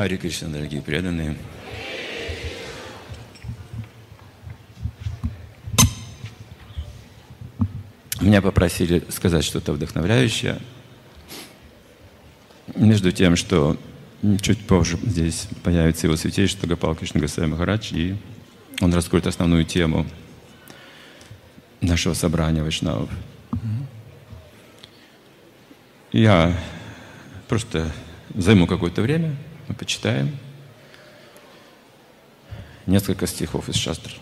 Харе Кришна, дорогие преданные. Меня попросили сказать что-то вдохновляющее. Между тем, что чуть позже здесь появится его святейшество Гопал Кришна Госвами Махарадж, и он раскроет основную тему нашего собрания вайшнавов. Я просто займу какое-то время, мы почитаем несколько стихов из шастр.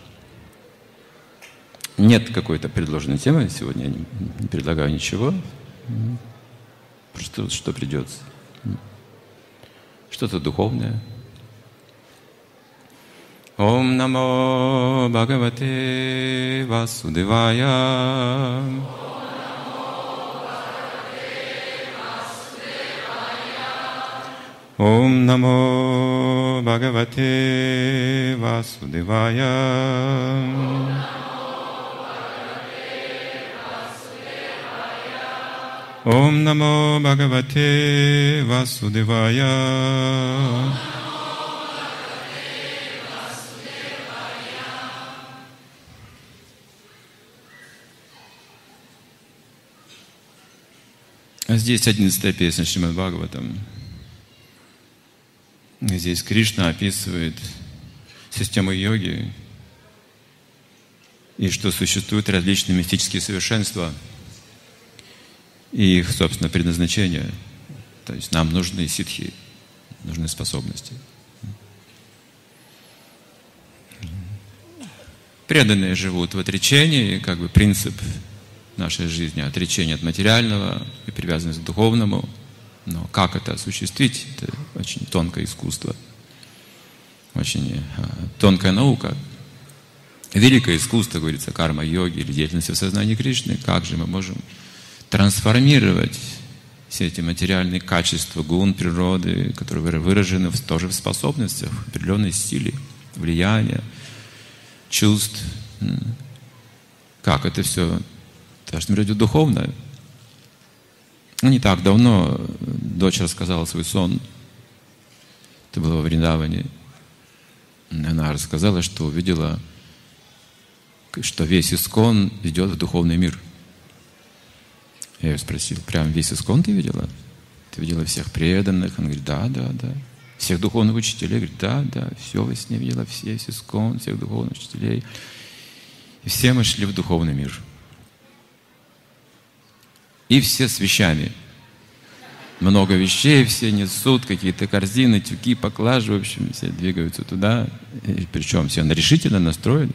Нет какой-то предложенной темы, сегодня я не предлагаю ничего, просто что придется. Что-то духовное. Ом намо Бхагавате Васудевая. Ом намо Бхагавате Васудевая. Ом намо Бхагавате Васудевая. Здесь 11-я песня Шримад Бхагаватам. Здесь Кришна описывает систему йоги и что существуют различные мистические совершенства и их, собственно, предназначение. То есть нам нужны ситхи, нужны способности. Преданные живут в отречении, как бы принцип нашей жизни — отречение от материального и привязанность к духовному. Но как это осуществить? Это очень тонкое искусство, очень тонкая наука. Великое искусство, говорится, карма-йоги или деятельности в сознании Кришны. Как же мы можем трансформировать все эти материальные качества, гун природы, которые выражены тоже в способностях, в определенной силе, влияния, чувств. Как это все должно быть духовно? Не так давно дочь рассказала свой сон. Это было во Вриндаване. Она рассказала, что увидела, что весь Искон ведет в духовный мир. Я ее спросил, прям весь Искон ты видела? Ты видела всех преданных? Она говорит, да. Всех духовных учителей? Говорит, да. Все во сне видела, весь Искон, всех духовных учителей. И все мы шли в духовный мир. И все с вещами. Много вещей, все несут какие-то корзины, тюки, поклажи, в общем, все двигаются туда. И причем все решительно настроены.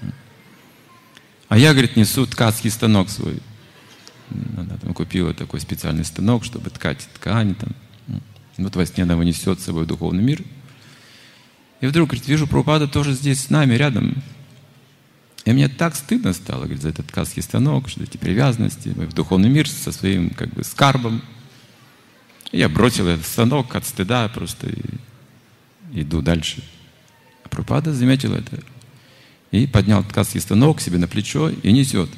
А я, говорит, несу ткацкий станок свой. Она там купила такой специальный станок, чтобы ткать ткани. Там. Вот во сне она вынесет с собой в духовный мир. И вдруг, говорит, вижу, Прабхупада тоже здесь с нами, рядом. И мне так стыдно стало, говорит, за этот ткацкий станок, что эти привязанности. Мы в духовный мир со своим, как бы, скарбом. И я бросил этот станок от стыда просто и иду дальше. А Прабхупада заметил это. И поднял ткацкий станок себе на плечо и несет.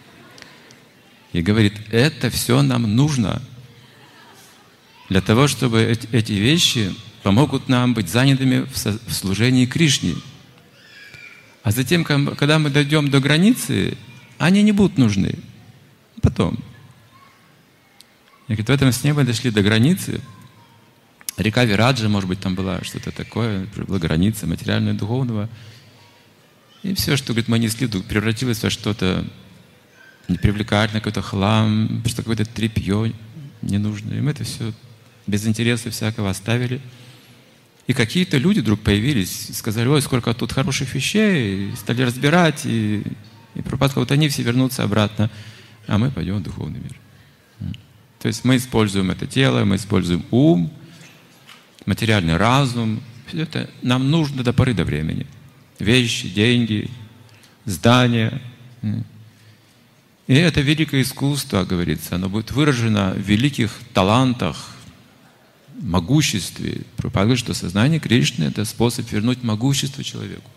И говорит, это все нам нужно для того, чтобы эти вещи помогут нам быть занятыми в служении Кришне. А затем, когда мы дойдем до границы, они не будут нужны. Потом. И говорит, в этом сне мы дошли до границы. Река Вираджа, может быть, там была что-то такое, была граница материального и духовного. И все, что, говорит, мы несли, превратилось во что-то непривлекательное, какой-то хлам, просто какое-то тряпье ненужное. И мы это все без интереса всякого оставили. И какие-то люди вдруг появились и сказали, ой, сколько тут хороших вещей, и стали разбирать, и Прабхупада, вот они все вернутся обратно, а мы пойдем в духовный мир. То есть мы используем это тело, мы используем ум, материальный разум. Все это нам нужно до поры до времени. Вещи, деньги, здания. И это великое искусство, говорится, оно будет выражено в великих талантах, могуществе. Прабхупада говорит, что сознание Кришны — это способ вернуть могущество человеку.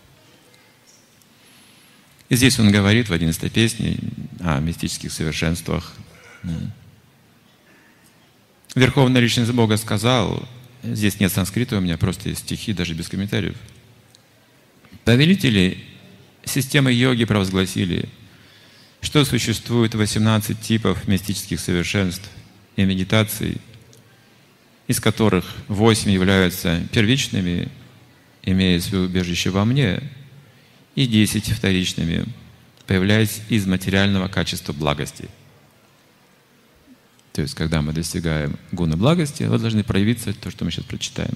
И здесь он говорит в 11-й песне о мистических совершенствах. Верховная Личность Бога сказал, здесь нет санскрита, у меня просто есть стихи, даже без комментариев. Повелители системы йоги провозгласили, что существует 18 типов мистических совершенств и медитаций, из которых 8 являются первичными, имея свое убежище во мне, и 10 вторичными, появляясь из материального качества благости. То есть, когда мы достигаем гуны благости, вот должны проявиться то, что мы сейчас прочитаем.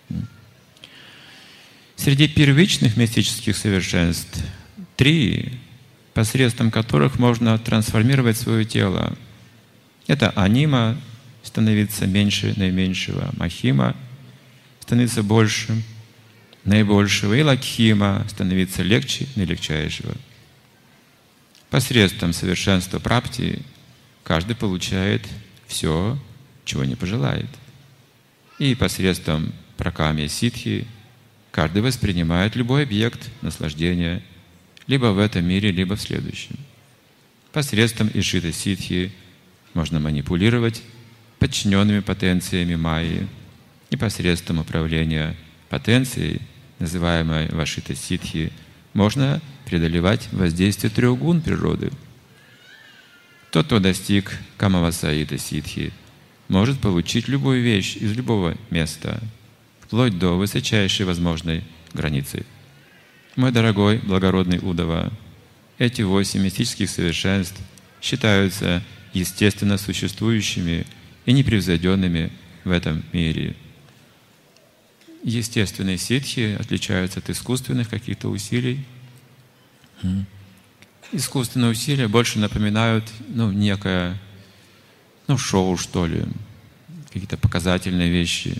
Среди первичных мистических совершенств 3, посредством которых можно трансформировать свое тело. Это анима, становиться меньше наименьшего, махима, становиться больше наибольшего, и лакхима, становиться легче наилегчайшего. Посредством совершенства прапти каждый получает все, чего не пожелает. И посредством пракамья ситхи каждый воспринимает любой объект наслаждения либо в этом мире, либо в следующем. Посредством ишита ситхи можно манипулировать подчиненными потенциями майи, и посредством управления потенцией, называемой вашита ситхи, можно преодолевать воздействие 3 гун природы. Тот, кто достиг камавасаита ситхи, может получить любую вещь из любого места, вплоть до высочайшей возможной границы. Мой дорогой, благородный Удава, эти 8 мистических совершенств считаются естественно существующими и непревзойденными в этом мире. Естественные ситхи отличаются от искусственных каких-то усилий. Искусственные усилия больше напоминают некое шоу, что ли, какие-то показательные вещи.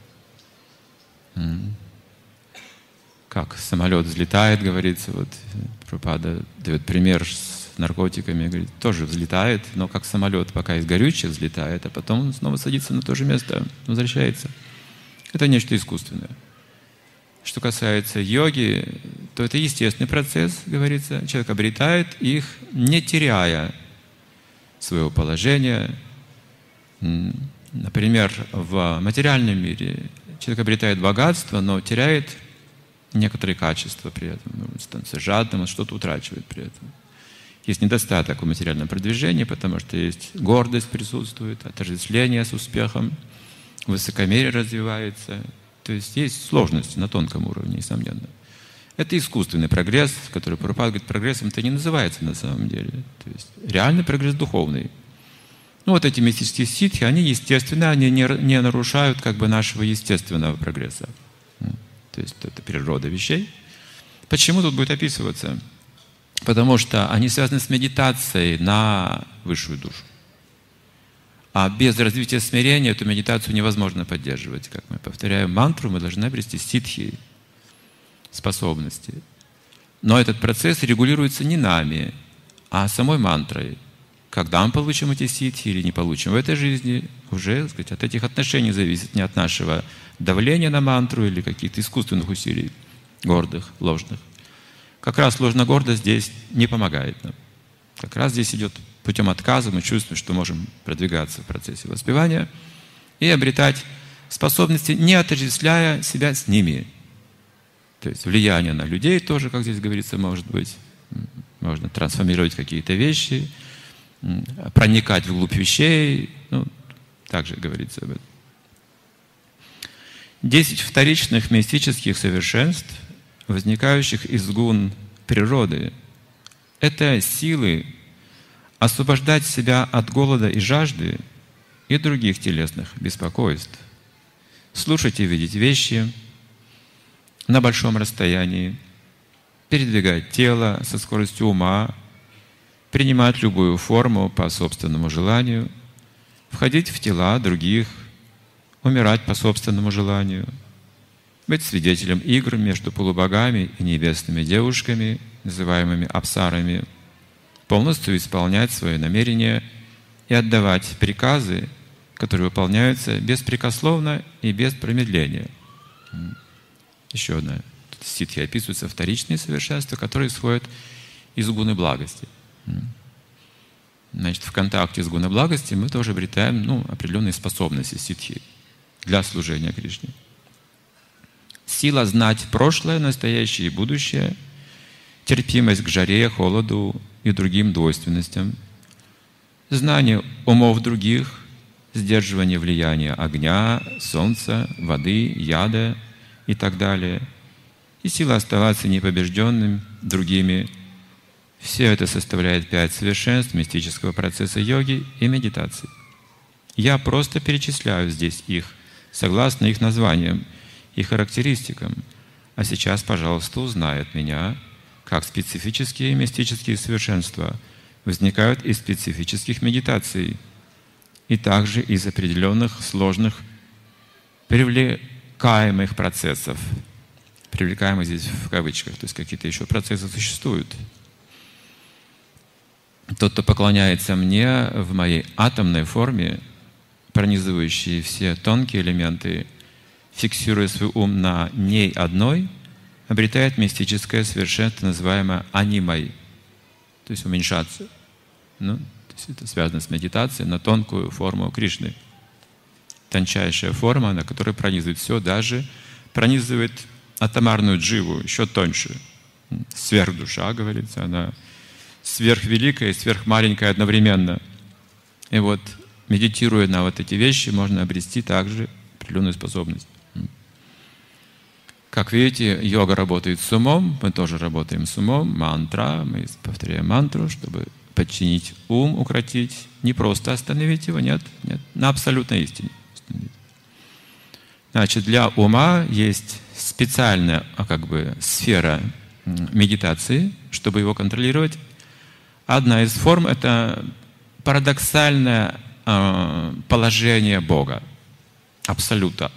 Как самолет взлетает, говорится, вот Прабхупада дает пример с наркотиками, говорит, тоже взлетает, но как самолет, пока из горючего взлетает, а потом он снова садится на то же место, возвращается. Это нечто искусственное. Что касается йоги, то это естественный процесс, говорится. Человек обретает их, не теряя своего положения. Например, в материальном мире человек обретает богатство, но теряет некоторые качества при этом. Становится жадным, он что-то утрачивает при этом. Есть недостаток в материальном продвижении, потому что есть гордость присутствует, отождествление с успехом, высокомерие развивается. То есть есть сложности на тонком уровне, несомненно. Это искусственный прогресс, который Прабхупада говорит, прогрессом это не называется на самом деле. То есть реальный прогресс духовный. Вот эти мистические ситхи, они естественны, они не нарушают нашего естественного прогресса. То есть это природа вещей. Почему тут будет описываться? Потому что они связаны с медитацией на высшую душу. А без развития смирения эту медитацию невозможно поддерживать. Как мы повторяем мантру, мы должны обрести ситхи, способности. Но этот процесс регулируется не нами, а самой мантрой. Когда мы получим эти ситхи или не получим в этой жизни, уже от этих отношений зависит, не от нашего давления на мантру или каких-то искусственных усилий, гордых, ложных. Как раз ложно-гордость здесь не помогает нам. Как раз здесь идет путем отказа, мы чувствуем, что можем продвигаться в процессе воспевания и обретать способности, не отождествляя себя с ними. То есть влияние на людей тоже, как здесь говорится, может быть. Можно трансформировать какие-то вещи, проникать вглубь вещей. Также говорится об этом. 10 вторичных мистических совершенств, возникающих из гун природы, это силы освобождать себя от голода и жажды и других телесных беспокойств, слушать и видеть вещи на большом расстоянии, передвигать тело со скоростью ума, принимать любую форму по собственному желанию, входить в тела других, умирать по собственному желанию, быть свидетелем игр между полубогами и небесными девушками, называемыми апсарами, полностью исполнять свои намерения и отдавать приказы, которые выполняются беспрекословно и без промедления. Еще одна. В ситхе описываются вторичные совершенства, которые исходят из гуны благости. Значит, в контакте с гуной благости мы тоже обретаем определенные способности ситхи, для служения Кришне. Сила знать прошлое, настоящее и будущее, терпимость к жаре, холоду и другим двойственностям, знание умов других, сдерживание влияния огня, солнца, воды, яда и так далее, и сила оставаться непобежденным другими. Все это составляет 5 совершенств мистического процесса йоги и медитации. Я просто перечисляю здесь их, согласно их названиям и характеристикам. А сейчас, пожалуйста, узнай от меня, как специфические мистические совершенства возникают из специфических медитаций и также из определенных сложных привлекаемых процессов. Привлекаемых здесь в кавычках, то есть какие-то еще процессы существуют. Тот, кто поклоняется мне в моей атомной форме, пронизывающей все тонкие элементы, фиксируя свой ум на ней одной, обретает мистическое совершенство, называемое анимой, то есть уменьшаться. То есть это связано с медитацией на тонкую форму Кришны. Тончайшая форма, на которой пронизывает все, даже пронизывает атомарную дживу, еще тоньше. Сверхдуша, говорится, она сверхвеликая и сверхмаленькая одновременно. И вот, медитируя на вот эти вещи, можно обрести также определенную способность. Как видите, йога работает с умом, мы тоже работаем с умом, мантра, мы повторяем мантру, чтобы подчинить ум, укротить, не просто остановить его, нет, на абсолютной истине. Значит, для ума есть специальная сфера медитации, чтобы его контролировать. Одна из форм – это парадоксальное положение Бога, абсолюта.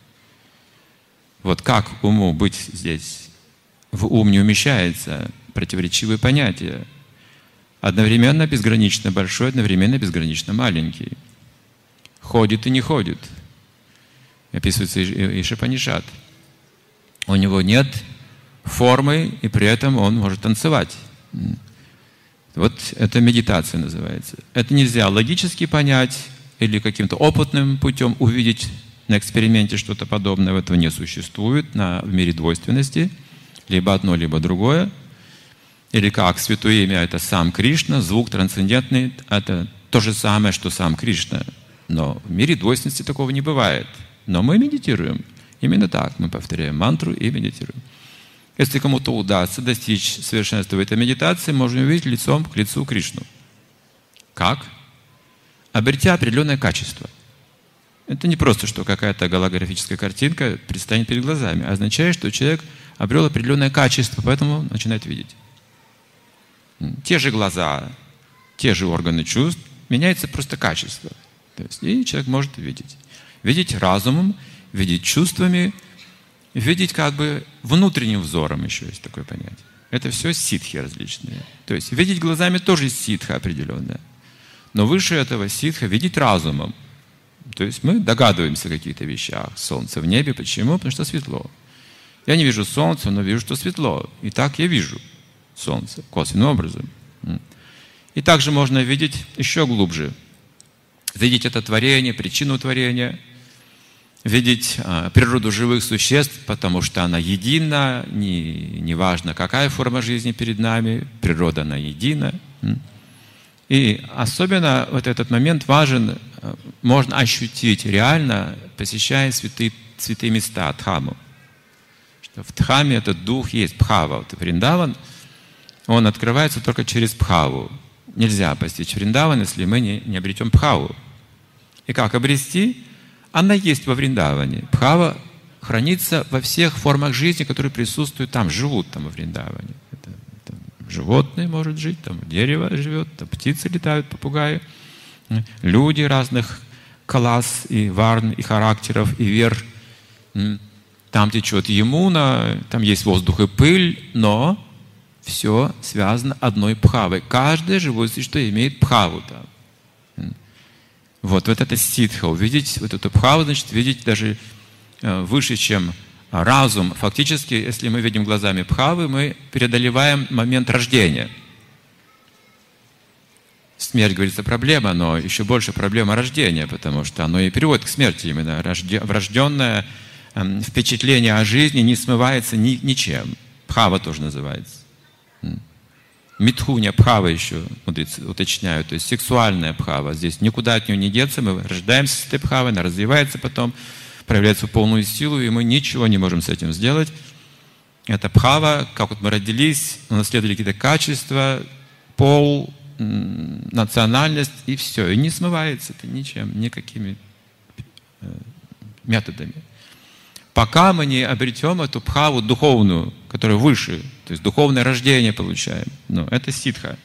Вот как уму быть здесь? В ум не умещается противоречивые понятия. Одновременно безгранично большой, одновременно безгранично маленький. Ходит и не ходит. Описывается Ишупанишад. У него нет формы, и при этом он может танцевать. Вот это медитация называется. Это нельзя логически понять или каким-то опытным путем увидеть на эксперименте что-то подобное. Этого не существует в мире двойственности. Либо одно, либо другое. Или как святое имя – это сам Кришна, звук трансцендентный – это то же самое, что сам Кришна. Но в мире двойственности такого не бывает. Но мы медитируем. Именно так. Мы повторяем мантру и медитируем. Если кому-то удастся достичь совершенства в этой медитации, можно увидеть лицом к лицу Кришну. Как? Обретя определенное качество. Это не просто, что какая-то голографическая картинка предстанет перед глазами, а означает, что человек обрел определенное качество, поэтому начинает видеть. Те же глаза, те же органы чувств, меняется просто качество. То есть, и человек может видеть. Видеть разумом, видеть чувствами, видеть внутренним взором, еще есть такое понятие. Это все ситхи различные. То есть видеть глазами тоже ситха определенная. Но выше этого ситха видеть разумом. То есть мы догадываемся о каких-то вещах. Солнце в небе. Почему? Потому что светло. Я не вижу солнца, но вижу, что светло. И так я вижу солнце косвенным образом. И также можно видеть еще глубже. Видеть это творение, причину творения. Видеть природу живых существ, потому что она едина, не важно, какая форма жизни перед нами, природа она едина. И особенно вот этот момент важен, можно ощутить реально, посещая святые места, Дхамму. Что в Дхамме этот дух есть, Бхава. Вот Вриндаван, он открывается только через Бхаву. Нельзя постичь Вриндаван, если мы не обретем Бхаву. И как обрести? Она есть во Вриндаване. Бхава хранится во всех формах жизни, которые присутствуют там, живут там во Вриндаване. Животные может жить, там дерево живет, там птицы летают, попугаи, люди разных класс и варн, и характеров, и вер. Там течет Ямуна, там есть воздух и пыль, но все связано одной бхавой. Каждое живое существо имеет бхаву там. Вот это ситха. Увидеть вот эту бхаву, значит, видеть даже выше, чем разум. Фактически, если мы видим глазами бхавы, мы преодолеваем момент рождения. смерть, говорится, проблема, но еще больше проблема рождения, потому что оно и приводит к смерти именно. Врожденное впечатление о жизни не смывается ничем. Бхава тоже называется. Митхуня, бхава еще мудрецы уточняют, то есть сексуальная бхава. Здесь никуда от нее не деться, мы рождаемся с этой бхавой, она развивается потом, проявляется в полную силу, и мы ничего не можем с этим сделать. Это бхава, как вот мы родились, унаследовали какие-то качества, пол, национальность, и все. И не смывается это ничем, никакими методами. Пока мы не обретем эту бхаву духовную, которая выше, то есть духовное рождение получаем. Но это ситха.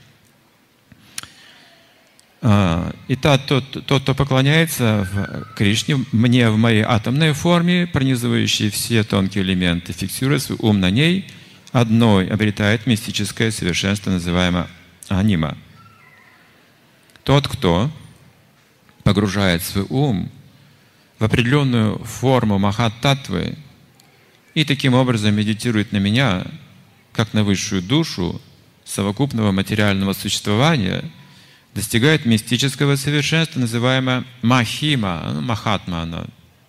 И тот, кто поклоняется Кришне, мне в моей атомной форме, пронизывающей все тонкие элементы, фиксируя свой ум на ней, одной обретает мистическое совершенство, называемое анима. Тот, кто погружает свой ум в определенную форму махат-татвы и таким образом медитирует на меня, как на высшую душу совокупного материального существования, достигает мистического совершенства, называемого махима, махатма. Она.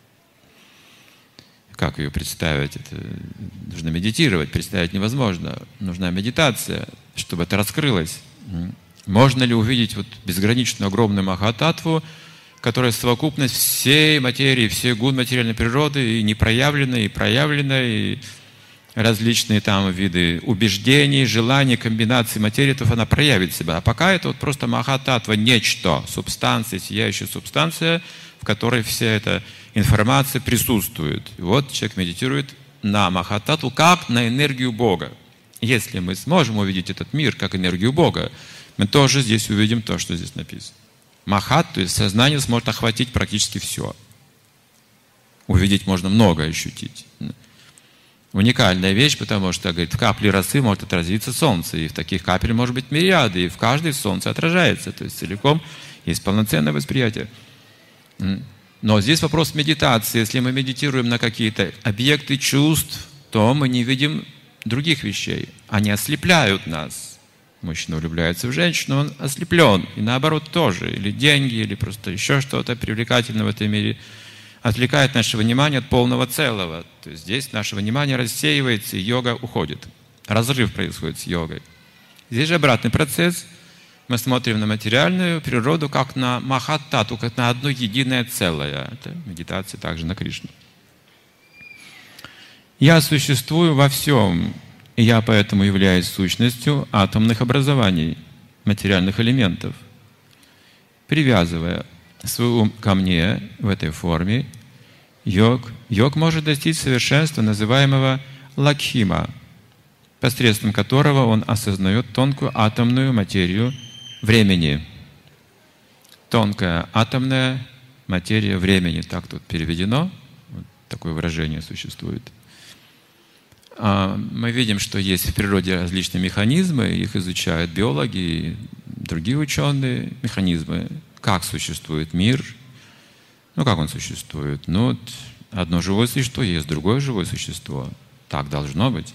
Как ее представить? Это нужно медитировать, представить невозможно. Нужна медитация, чтобы это раскрылось. Можно ли увидеть вот безграничную огромную махататву, которая совокупность всей материи, всей гун материальной природы, и непроявленной, и проявленной, и различные там виды убеждений, желаний, комбинаций материи, то она проявит себя. А пока это вот просто махататва, нечто, субстанция, сияющая субстанция, в которой вся эта информация присутствует. И вот человек медитирует на махататву, как на энергию Бога. Если мы сможем увидеть этот мир как энергию Бога, мы тоже здесь увидим то, что здесь написано. Махат, то есть сознание сможет охватить практически все. Увидеть можно много, ощутить. Уникальная вещь, потому что, говорит, в капле росы может отразиться солнце, и в таких капель может быть мириады, и в каждой солнце отражается, то есть целиком есть полноценное восприятие. Но здесь вопрос медитации. Если мы медитируем на какие-то объекты чувств, то мы не видим других вещей. Они ослепляют нас. Мужчина влюбляется в женщину, он ослеплен. И наоборот тоже. Или деньги, или просто еще что-то привлекательное в этом мире отвлекает наше внимание от полного целого. То есть здесь наше внимание рассеивается, и йога уходит. Разрыв происходит с йогой. Здесь же обратный процесс. Мы смотрим на материальную природу как на махат-тату, как на одно единое целое. Это медитация также на Кришну. Я существую во всем, и я поэтому являюсь сущностью атомных образований, материальных элементов. Привязывая свой ум ко мне в этой форме, йог может достичь совершенства, называемого лакхима, посредством которого он осознает тонкую атомную материю времени. Тонкая атомная материя времени. Так тут переведено. Вот такое выражение существует. Мы видим, что есть в природе различные механизмы, их изучают биологи и другие ученые. Механизмы, как существует мир, как он существует. Одно живое существо есть другое живое существо. Так должно быть.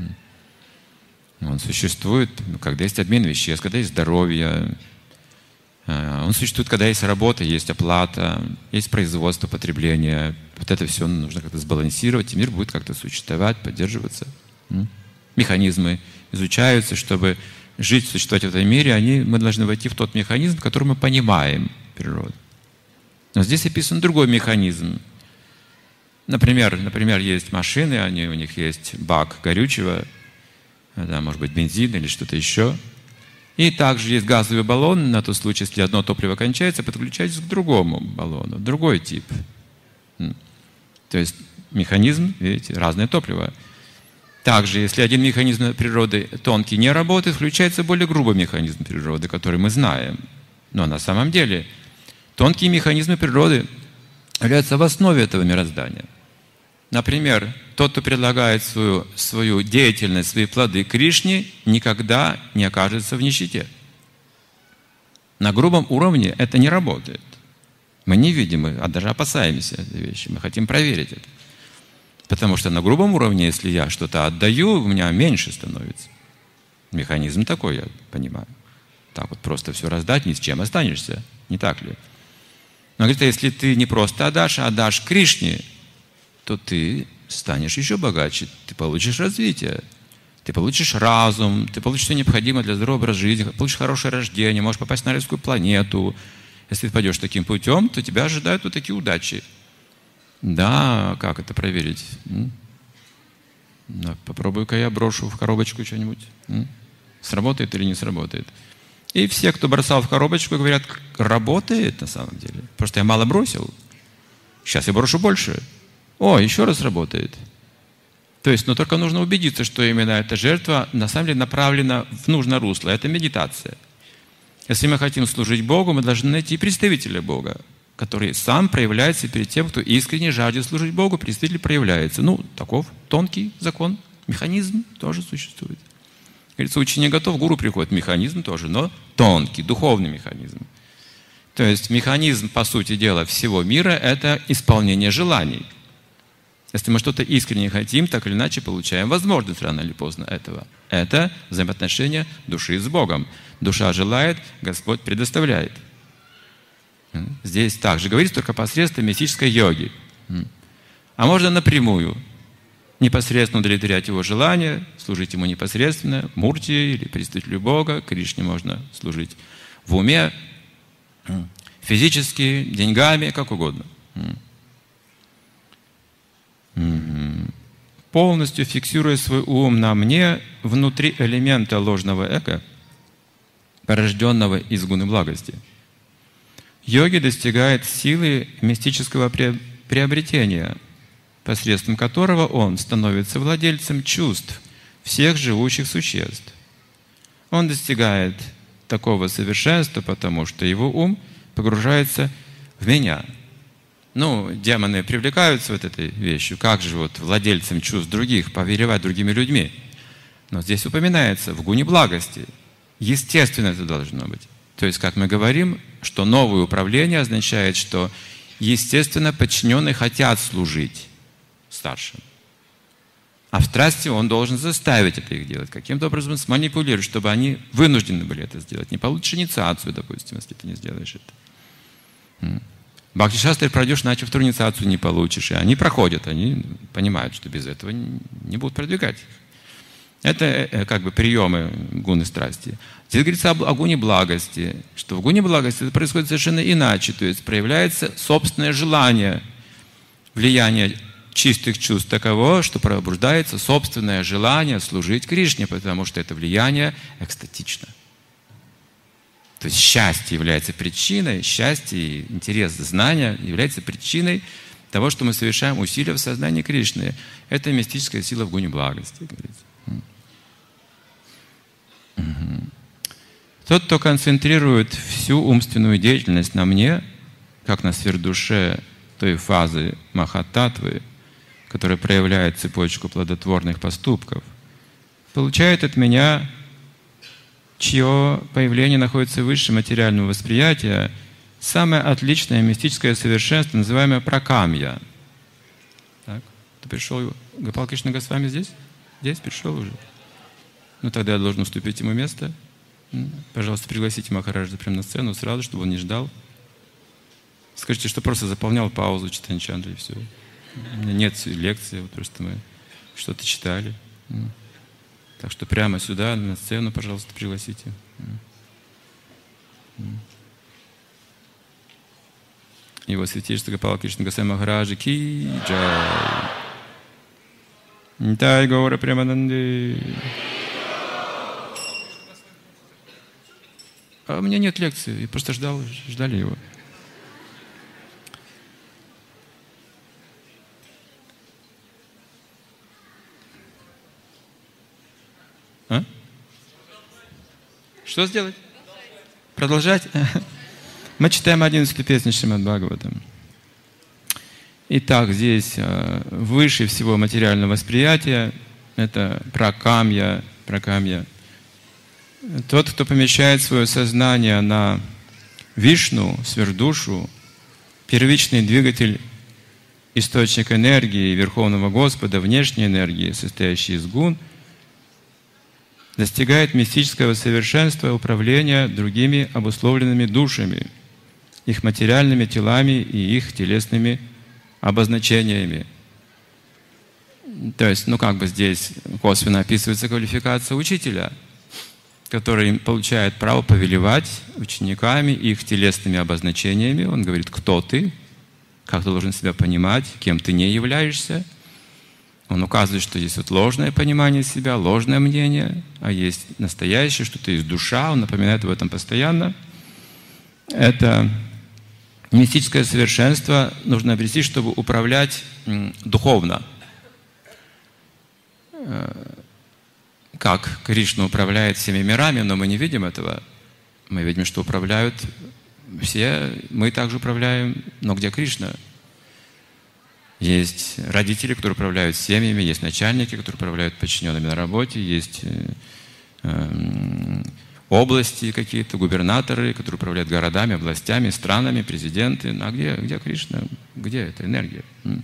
Он существует, когда есть обмен веществ, когда есть здоровье. Он существует, когда есть работа, есть оплата, есть производство, потребление. Вот это все нужно как-то сбалансировать, и мир будет как-то существовать, поддерживаться. Механизмы изучаются, чтобы жить, существовать в этом мире, мы должны войти в тот механизм, который мы понимаем природу. Но здесь описан другой механизм. Например, есть машины, у них есть бак горючего, это может быть бензин или что-то еще. И также есть газовый баллон, на тот случай, если одно топливо кончается, подключайтесь к другому баллону, другой тип. То есть механизм, видите, разное топливо. Также, если один механизм природы тонкий не работает, включается более грубый механизм природы, который мы знаем. Но на самом деле тонкие механизмы природы являются в основе этого мироздания. Например, тот, кто предлагает свою деятельность, свои плоды Кришне, никогда не окажется в нищете. На грубом уровне это не работает. Мы не видим, а даже опасаемся этой вещи. Мы хотим проверить это. Потому что на грубом уровне, если я что-то отдаю, у меня меньше становится. Механизм такой, я понимаю. так вот просто все раздать, ни с чем останешься. Не так ли? Но говорит, если ты не просто отдашь, а отдашь Кришне, то ты станешь еще богаче, ты получишь развитие, ты получишь разум, ты получишь все необходимое для здорового образа жизни, получишь хорошее рождение, можешь попасть на райскую планету. Если ты пойдешь таким путем, то тебя ожидают вот такие удачи. Да, как это проверить? Да, попробую-ка я брошу в коробочку что-нибудь. Сработает или не сработает? И все, кто бросал в коробочку, говорят, работает на самом деле. Просто я мало бросил. Сейчас я брошу больше. О, еще раз работает. То есть, но только нужно убедиться, что именно эта жертва на самом деле направлена в нужное русло. Это медитация. Если мы хотим служить Богу, мы должны найти представителя Бога, который сам проявляется перед тем, кто искренне жаждет служить Богу, представитель проявляется. Ну, таков тонкий закон. Механизм тоже существует. Говорится, ученик готов, гуру приходит. Механизм тоже, но тонкий, духовный механизм. То есть механизм, по сути дела, всего мира – это исполнение желаний. Если мы что-то искренне хотим, так или иначе получаем возможность рано или поздно этого. Это взаимоотношения души с Богом. Душа желает, Господь предоставляет. Здесь также говорится только посредством мистической йоги. А можно напрямую. Непосредственно удовлетворять его желания, служить ему непосредственно, Мурти или представителю Бога. Кришне можно служить в уме, физически, деньгами, как угодно. Полностью фиксируя свой ум на мне внутри элемента ложного эго, порожденного из гуны благости, йоги достигает силы мистического приобретения, посредством которого он становится владельцем чувств всех живущих существ. Он достигает такого совершенства, потому что его ум погружается в меня. Ну, демоны привлекаются вот этой вещью. Как же вот владельцем чувств других повелевать другими людьми? Но здесь упоминается в гуне благости. Естественно, это должно быть. То есть, как мы говорим, что новое управление означает, что естественно подчиненные хотят служить старшим. А в страсти он должен заставить это их делать, каким-то образом сманипулировать, чтобы они вынуждены были это сделать. Не получишь инициацию, допустим, если ты не сделаешь это. Бхакти-шастре пройдешь, иначе вторую инициацию не получишь. И они проходят, они понимают, что без этого не будут продвигать. Это как бы приемы гуны страсти. Здесь говорится о гуне благости, что в гуне благости это происходит совершенно иначе, то есть проявляется собственное желание, влияние чистых чувств таково, что пробуждается собственное желание служить Кришне, потому что это влияние экстатично. То есть счастье является причиной, счастье и интерес знания является причиной того, что мы совершаем усилия в сознании Кришны. Это мистическая сила в гуне благости, говорится. Тот, кто концентрирует всю умственную деятельность на мне, как на сверхдуше той фазы Махататвы, которая проявляет цепочку плодотворных поступков, получает от меня, чье появление находится выше материального восприятия, самое отличное мистическое совершенство, называемое пракамья. Так, ты пришел, Гопал Кришна Госвами здесь? Здесь пришел уже? Ну, тогда я должен уступить ему место. Пожалуйста, пригласите Махараджа прямо на сцену сразу, чтобы он не ждал. Скажите, что просто заполнял паузу читания чандры и все. У меня нет лекции, вот просто мы что-то читали. Так что прямо сюда, на сцену, пожалуйста, пригласите. Его святейшество Гопал Кришна Госвами Махараджа ки джай. Нитай Гаура Премананды. А у меня нет лекции, я просто ждали его. А? Что сделать? Продолжать? Мы читаем 11-ю песню Шримад Бхагаватам. Итак, здесь выше всего материального восприятия это пракамья. Тот, кто помещает свое сознание на Вишну, сверхдушу, первичный двигатель, источник энергии Верховного Господа, внешней энергии, состоящей из гун, достигает мистического совершенства управления другими обусловленными душами, их материальными телами и их телесными обозначениями. То есть, здесь косвенно описывается квалификация учителя, который получает право повелевать учениками их телесными обозначениями. Он говорит, кто ты, как ты должен себя понимать, кем ты не являешься. Он указывает, что есть ложное понимание себя, ложное мнение, а есть настоящее, что ты есть душа. Он напоминает об этом постоянно. Это мистическое совершенство нужно обрести, чтобы управлять духовно. Как Кришна управляет всеми мирами, но мы не видим этого. Мы видим, что управляют все, мы также управляем, но где Кришна? Есть родители, которые управляют семьями, есть начальники, которые управляют подчиненными на работе, есть области какие-то, губернаторы, которые управляют городами, областями, странами, президенты. А где Кришна? Где эта энергия?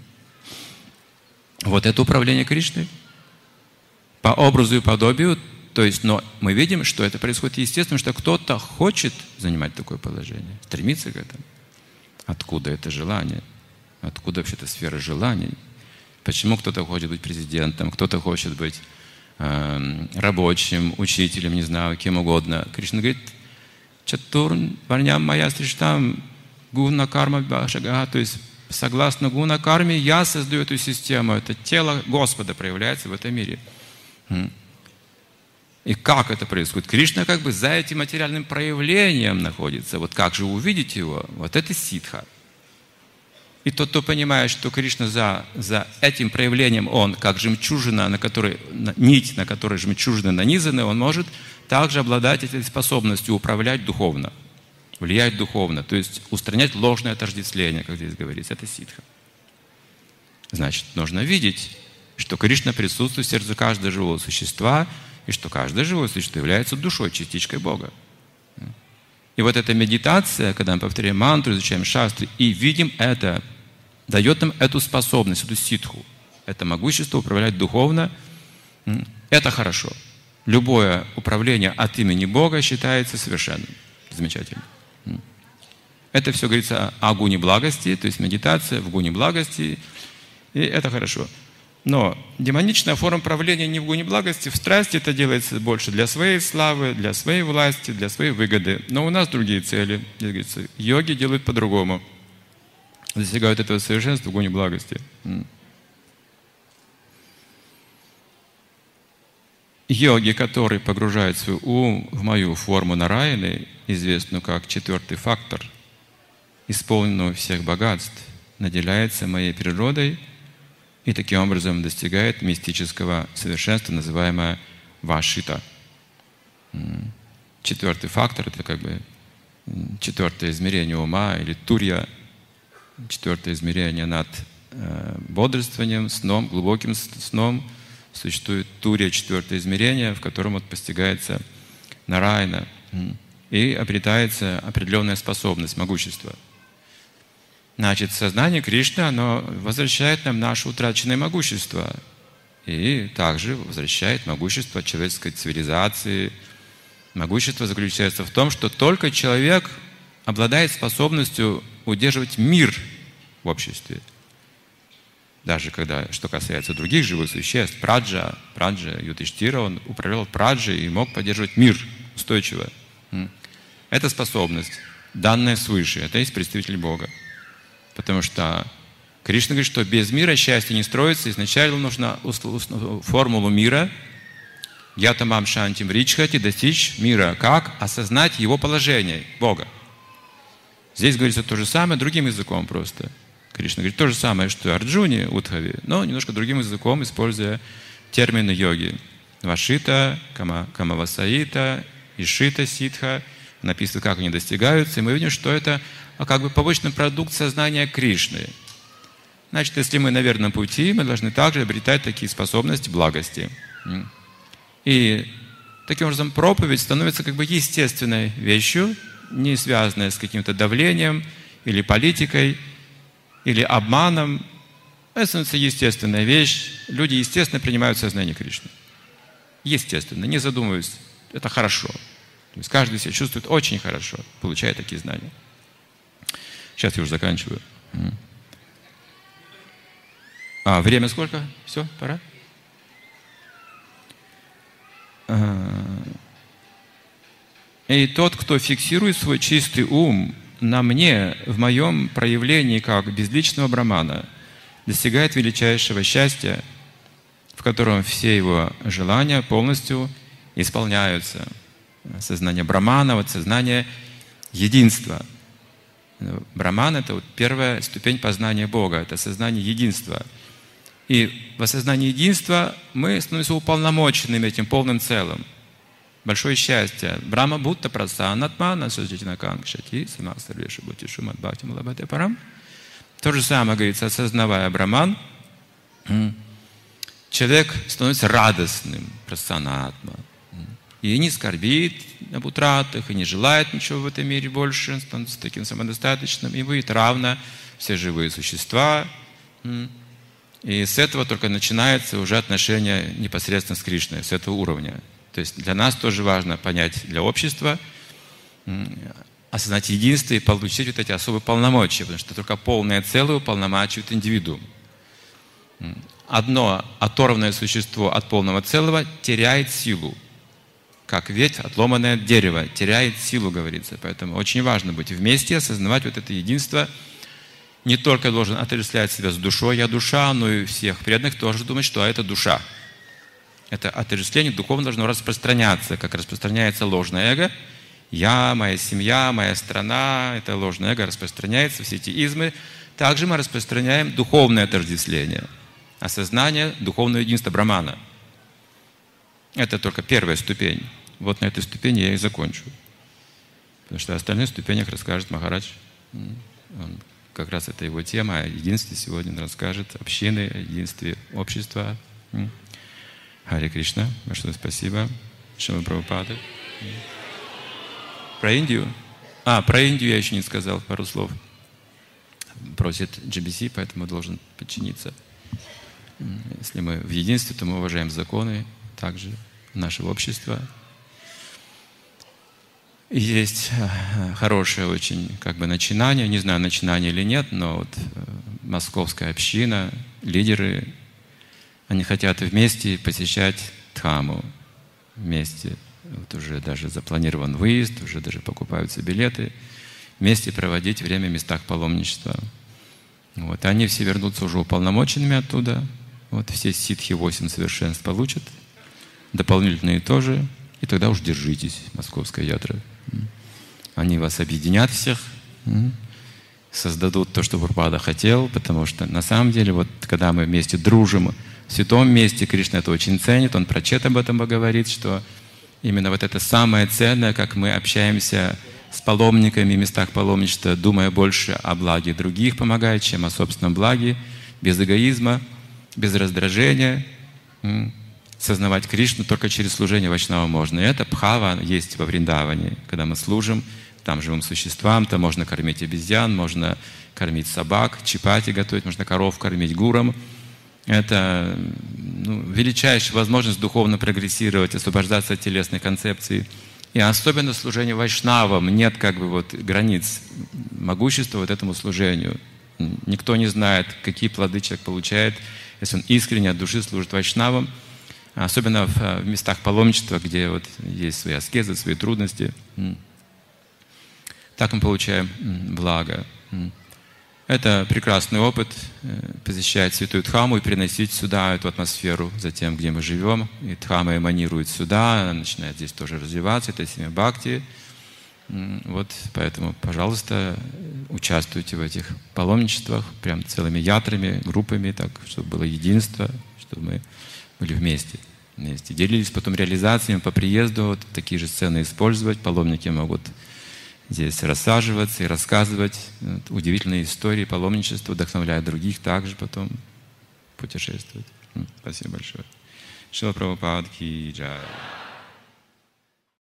Вот это управление Кришной. По образу и подобию, то есть, но мы видим, что это происходит естественно, что кто-то хочет занимать такое положение, стремится к этому. Откуда это желание? Откуда вообще-то сфера желаний? Почему кто-то хочет быть президентом, кто-то хочет быть рабочим, учителем, не знаю, кем угодно. Кришна говорит, чатурн варням моя сриштам гуна карма башага, то есть согласно гуна карме я создаю эту систему, это тело Господа проявляется в этом мире. И как это происходит? Кришна как бы за этим материальным проявлением находится. Вот как же увидеть его? Вот это ситха. И тот, кто понимает, что Кришна за этим проявлением, он как жемчужина, нить, на которой жемчужины нанизаны, он может также обладать этой способностью управлять духовно, влиять духовно, то есть устранять ложное отождествление, как здесь говорится, это ситха. Значит, нужно видеть, что Кришна присутствует в сердце каждого живого существа, и что каждое живое существо является душой, частичкой Бога. И вот эта медитация, когда мы повторяем мантру, изучаем шастры и видим это, дает нам эту способность, эту ситху, это могущество управлять духовно, это хорошо. Любое управление от имени Бога считается совершенным. Замечательно. Это все говорится о гуне благости, то есть медитация в гуне благости, и это хорошо. Но демоничная форма правления не в гуне благости, в страсти это делается больше для своей славы, для своей власти, для своей выгоды. Но у нас другие цели. Здесь говорится, йоги делают по-другому. Достигают этого совершенства в гуне благости. Йоги, которые погружают свой ум в мою форму нараяны, известную как четвертый фактор, исполненного всех богатств, наделяется моей природой, и таким образом достигает мистического совершенства, называемое вашита. Четвертый фактор – это как бы четвертое измерение ума, или турья, четвертое измерение над бодрствованием, сном, глубоким сном. Существует турья, четвертое измерение, в котором вот постигается нараяна, и обретается определенная способность, могущество. Значит, сознание Кришны, оно возвращает нам наше утраченное могущество. И также возвращает могущество человеческой цивилизации. Могущество заключается в том, что только человек обладает способностью удерживать мир в обществе. Даже когда, что касается других живых существ, Праджа Юдхиштира, он управлял Праджей и мог поддерживать мир устойчиво. Это способность, данная свыше. Это есть представитель Бога. Потому что Кришна говорит, что без мира счастье не строится. Изначально нужно формулу мира, ятамам шантим ричхати, достичь мира. Как? Осознать его положение, Бога. Здесь говорится то же самое, другим языком просто. Кришна говорит то же самое, что и Арджуне, Удхаве, но немножко другим языком, используя термины йоги. Вашита, камавасаита, ишита, ситха. Написано, как они достигаются. И мы видим, что это как бы побочный продукт сознания Кришны. Значит, если мы на верном пути, мы должны также обретать такие способности благости. И таким образом проповедь становится как бы естественной вещью, не связанной с каким-то давлением или политикой, или обманом. Это становится естественная вещь. Люди естественно принимают сознание Кришны. естественно, не задумываясь, это хорошо. То есть каждый себя чувствует очень хорошо, получая такие знания. Сейчас я уже заканчиваю. Время сколько? Все, пора? И тот, кто фиксирует свой чистый ум на мне, в моем проявлении как безличного брамана, достигает величайшего счастья, в котором все его желания полностью исполняются. Сознание брамана, вот сознание единства. Браман — это вот первая ступень познания Бога, это сознание единства. И в осознании единства мы становимся уполномоченными этим полным целым. Большое счастье. Брахма Будта Прасанатмана Саджитина Кангшати Самасарвеша Бутишу Мадбхакти Малабхате Парам. То же самое говорится, осознавая Браман, человек становится радостным, прасанатма. И не скорбит об утратах, и не желает ничего в этом мире больше, становится таким самодостаточным, и будет равно все живые существа. И с этого только начинается уже отношение непосредственно с Кришной, с этого уровня. То есть для нас тоже важно понять, для общества, осознать единство и получить вот эти особые полномочия, потому что только полное целое уполномачивает индивидуум. Одно оторванное существо от полного целого теряет силу, как ветвь, отломанное дерево, теряет силу, говорится. Поэтому очень важно быть вместе, осознавать вот это единство. Не только должен отождествлять себя с душой, я душа, но и всех преданных тоже думать, что это душа. Это отождествление духовно должно распространяться, как распространяется ложное эго. Я, моя семья, моя страна, это ложное эго распространяется, все эти измы. Также мы распространяем духовное отождествление, осознание духовного единства Брамана. Это только первая ступень. Вот на этой ступени я и закончу. Потому что о остальных ступенях расскажет Махарадж. Он, как раз это его тема, о единстве сегодня он расскажет, общины, о единстве общества. Харе Кришна, большое спасибо. Шрила Прабхупада. Про Индию? Про Индию я еще не сказал, пару слов. Просит GBC, поэтому должен подчиниться. Если мы в единстве, то мы уважаем законы также нашего общества. Есть хорошее очень начинание, не знаю, начинание или нет, но вот московская община, лидеры, они хотят вместе посещать Дхаму. Вместе. Вот уже даже запланирован выезд, уже даже покупаются билеты. Вместе проводить время в местах паломничества. Вот. Они все вернутся уже уполномоченными оттуда. Вот. Все ситхи 8 совершенств получат. Дополнительные тоже. И тогда уж держитесь, московская ятра. Они вас объединят всех. Создадут то, что Прабхупада хотел. Потому что на самом деле, вот, когда мы вместе дружим, в святом месте Кришна это очень ценит, он про Чет об этом говорит, что именно вот это самое ценное, как мы общаемся с паломниками в местах паломничества, думая больше о благе других, помогая, чем о собственном благе, без эгоизма, без раздражения. Сознавать Кришну только через служение Вайшнава можно. И это бхава есть во Вриндаване, когда мы служим там живым существам, там можно кормить обезьян, можно кормить собак, чапати готовить, можно коров кормить гуром. Это величайшая возможность духовно прогрессировать, освобождаться от телесной концепции. И особенно служение вайшнавам. Нет границ могущества вот этому служению. Никто не знает, какие плоды человек получает, если он искренне от души служит вайшнавам. Особенно в местах паломничества, где вот есть свои аскезы, свои трудности. Так мы получаем благо. Это прекрасный опыт посещать Святую Дхаму и переносить сюда эту атмосферу за тем, где мы живем. И Дхама эманирует сюда, она начинает здесь тоже развиваться, это семя бхакти. Вот, поэтому, пожалуйста, участвуйте в этих паломничествах, прям целыми ятрами, группами, так, чтобы было единство, чтобы мы были вместе. Делились потом реализациями по приезду, вот такие же сцены использовать. Паломники могут здесь рассаживаться и рассказывать удивительные истории паломничества, вдохновляя других также потом путешествовать. Спасибо большое. Шрила Прабхупада ки джай.